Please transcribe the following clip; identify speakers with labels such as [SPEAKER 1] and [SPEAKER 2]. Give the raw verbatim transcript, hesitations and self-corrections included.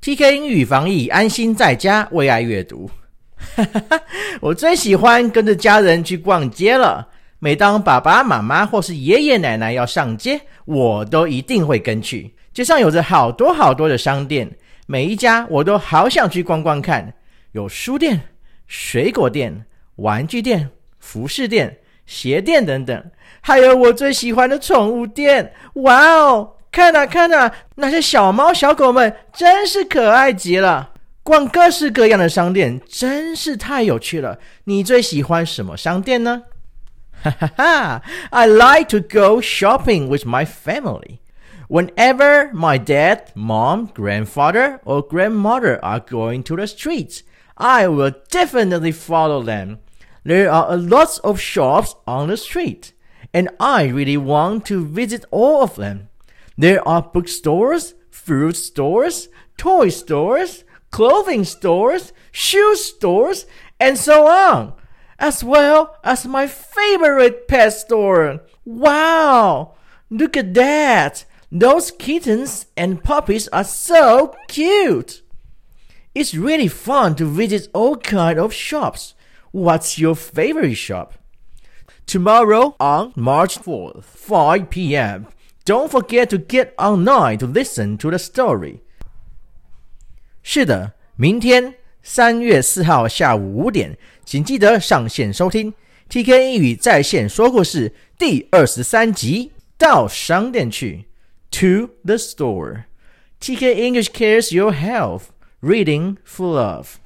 [SPEAKER 1] T K 英语防疫，安心在家，为爱阅读。我最喜欢跟着家人去逛街了。每当爸爸妈妈或是爷爷奶奶要上街，我都一定会跟去。街上有着好多好多的商店，每一家我都好想去逛逛看。有书店、水果店、玩具店、服饰店、鞋店等等，还有我最喜欢的宠物店。哇哦，看啊看啊，那些小猫小狗们真是可爱极了。逛各式各样的商店真是太有趣了。你最喜欢什么商店呢？哈哈哈 I like to go shopping with my family. Whenever my dad, mom, grandfather, or grandmother are going to the streets, I will definitely follow them. There are a lot of shops on the street, and I really want to visit all of them. There are bookstores, fruit stores, toy stores, clothing stores, shoe stores, and so on, as well as my favorite pet store. Wow! Look at that! Those kittens and puppies are so cute! It's really fun to visit all kinds of shops. What's your favorite shop? Tomorrow on March fourth, five p.m. Don't forget to get online to listen to the story. 是的，明天三月四号下午五点，请记得上线收听 T K 英语在线说故事第二十三集。到商店去 To the store. T K English cares your health. Reading for love.